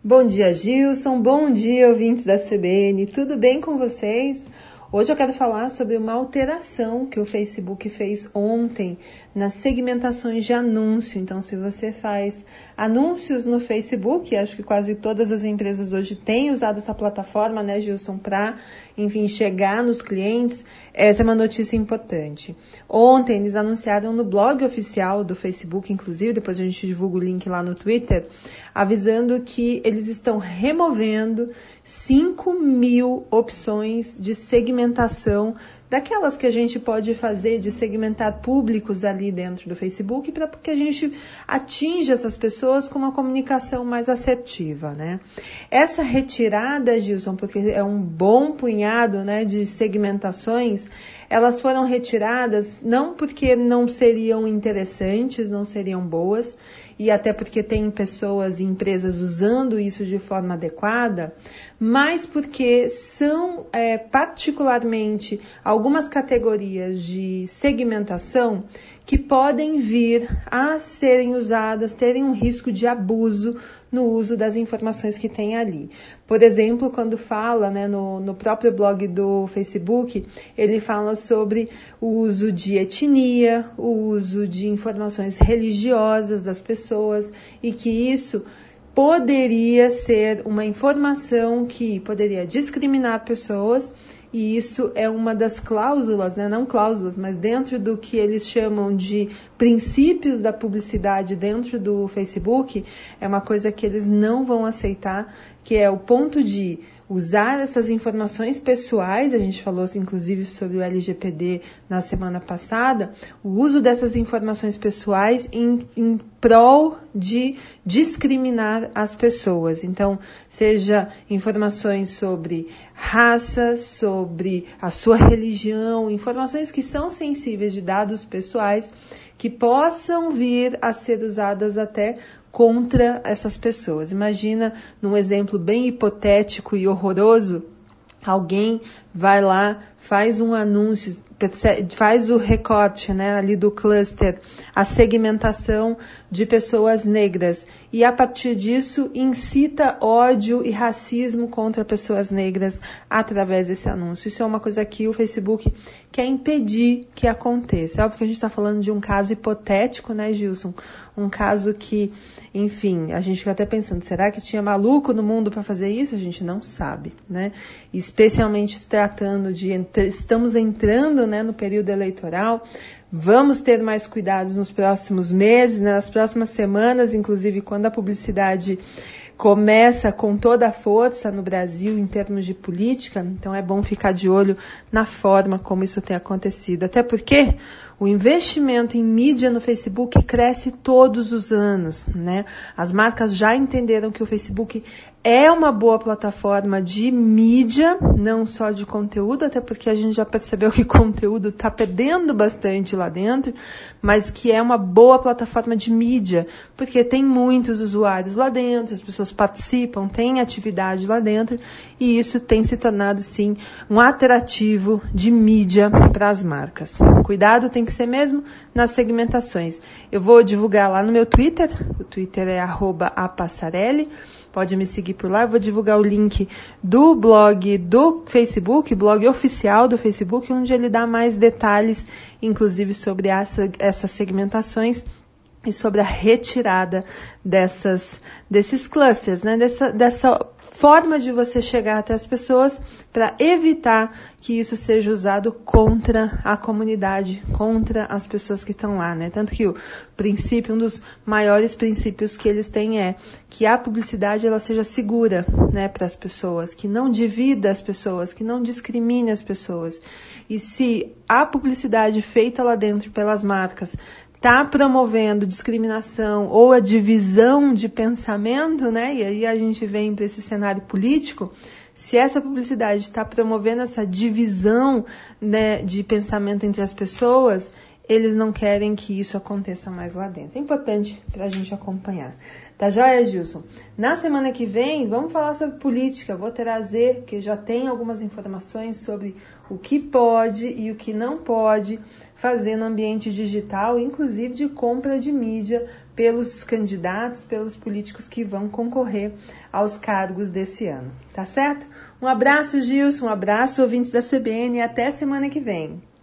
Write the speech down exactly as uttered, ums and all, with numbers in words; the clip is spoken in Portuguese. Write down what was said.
Bom dia, Gilson. Bom dia, ouvintes da C B N. Tudo bem com vocês? Hoje eu quero falar sobre uma alteração que o Facebook fez ontem nas segmentações de anúncio. Então, se você faz anúncios no Facebook, acho que quase todas as empresas hoje têm usado essa plataforma, né, Gilson, para, enfim, chegar nos clientes, essa é uma notícia importante. Ontem eles anunciaram no blog oficial do Facebook, inclusive, depois a gente divulga o link lá no Twitter, avisando que eles estão removendo cinco mil opções de segmentação, daquelas que a gente pode fazer de segmentar públicos ali dentro do Facebook, para que a gente atinja essas pessoas com uma comunicação mais assertiva, né? Essa retirada, Gilson, porque é um bom punhado, né, de segmentações, elas foram retiradas não porque não seriam interessantes, não seriam boas, e até porque tem pessoas e empresas usando isso de forma adequada, mas porque são é, particularmente algumas categorias de segmentação que podem vir a serem usadas, terem um risco de abuso no uso das informações que tem ali. Por exemplo, quando fala, né, no, no próprio blog do Facebook, ele fala sobre o uso de etnia, o uso de informações religiosas das pessoas e que isso poderia ser uma informação que poderia discriminar pessoas. E isso é uma das cláusulas, né? Não cláusulas, mas dentro do que eles chamam de princípios da publicidade dentro do Facebook, é uma coisa que eles não vão aceitar, que é o ponto de usar essas informações pessoais, a gente falou inclusive sobre o L G P D na semana passada, o uso dessas informações pessoais em, em prol de discriminar as pessoas. Então, seja informações sobre raça, sobre a sua religião, informações que são sensíveis de dados pessoais, que possam vir a ser usadas até contra essas pessoas. Imagina, num exemplo bem hipotético e horroroso, alguém vai lá, faz um anúncio, faz o recorte, né, ali do cluster, a segmentação de pessoas negras e a partir disso incita ódio e racismo contra pessoas negras através desse anúncio. Isso é uma coisa que o Facebook quer impedir que aconteça. É óbvio que a gente está falando de um caso hipotético, né, Gilson? Um caso que, enfim, a gente fica até pensando, será que tinha maluco no mundo para fazer isso? A gente não sabe, né? Especialmente se tratando de, estamos entrando, né, no período eleitoral, vamos ter mais cuidados nos próximos meses, né, nas próximas semanas, inclusive quando a publicidade começa com toda a força no Brasil em termos de política, então é bom ficar de olho na forma como isso tem acontecido. Até porque o investimento em mídia no Facebook cresce todos os anos, né? As marcas já entenderam que o Facebook é uma boa plataforma de mídia, não só de conteúdo, até porque a gente já percebeu que conteúdo está perdendo bastante lá dentro, mas que é uma boa plataforma de mídia, porque tem muitos usuários lá dentro, as pessoas participam, tem atividade lá dentro, e isso tem se tornado, sim, um atrativo de mídia para as marcas. Cuidado tem que ser mesmo nas segmentações. Eu vou divulgar lá no meu Twitter, o Twitter é arroba apassarelli, pode me seguir por lá, eu vou divulgar o link do blog do Facebook, blog oficial do Facebook, onde ele dá mais detalhes, inclusive sobre essa, essas segmentações e sobre a retirada dessas, desses clusters, né? Dessa, dessa forma de você chegar até as pessoas para evitar que isso seja usado contra a comunidade, contra as pessoas que estão lá, né? Tanto que o princípio, um dos maiores princípios que eles têm é que a publicidade ela seja segura, né, para as pessoas, que não divida as pessoas, que não discrimine as pessoas. E se a publicidade feita lá dentro pelas marcas está promovendo discriminação ou a divisão de pensamento, né? E aí a gente vem para esse cenário político. Se essa publicidade está promovendo essa divisão, né, de pensamento entre as pessoas, eles não querem que isso aconteça mais lá dentro. É importante para a gente acompanhar. Tá joia, Gilson? Na semana que vem, vamos falar sobre política. Vou trazer, porque já tem algumas informações sobre o que pode e o que não pode fazer no ambiente digital, inclusive de compra de mídia pelos candidatos, pelos políticos que vão concorrer aos cargos desse ano, tá certo? Um abraço, Gilson, um abraço, ouvintes da C B N, e até semana que vem.